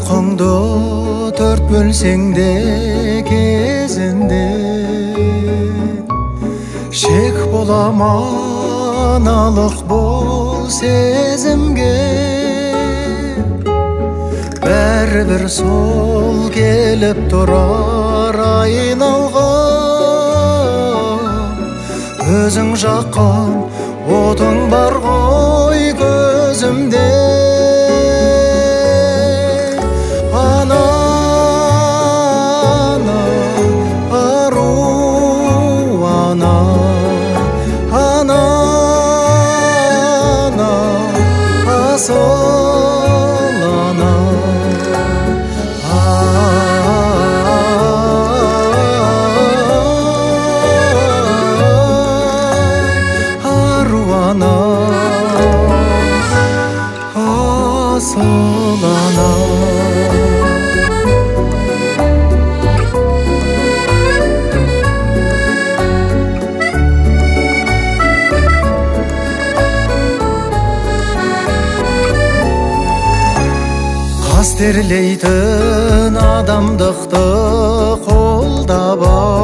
Uykuңdu төрт бөлсең де кезінде шек боламан аналық бол сезімге бәрібір сол келіп тұрар айналға өзің жаққан отың бар ғой көзімде Қастерлейтін адамдықты қолдап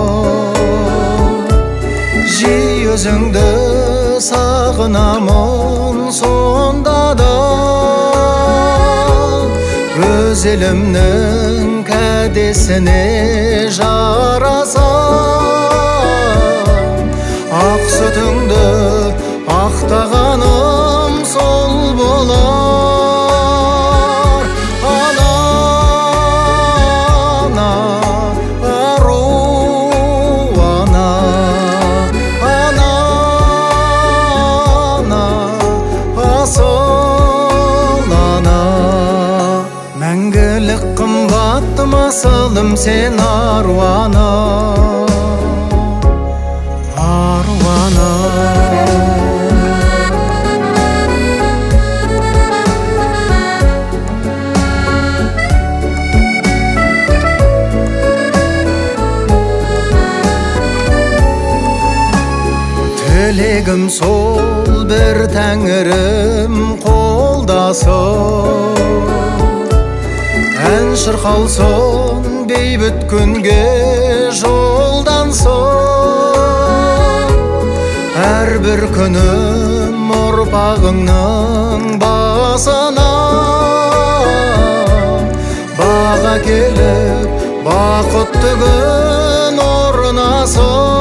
жиі өзіңді сағынамын сонда да өз елімнің кәдесіне жарасам ақ сүтіңді ақтағаным сол болар мәңгілік қымбатты масылым сен аруана аруана тілегім сол бір тәңірім қолдасын ән шырқалсын бейбіт күнге жолдансын әрбір күнім ұрпағыңның басына баға келіп бақытты күн орнасын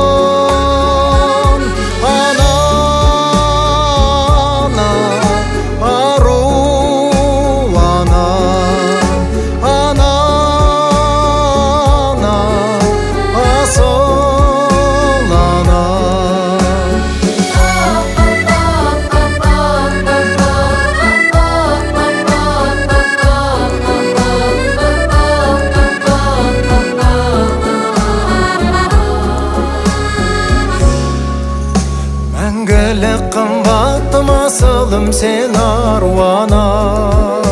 мәңгілік қымбатты масылым сен аруана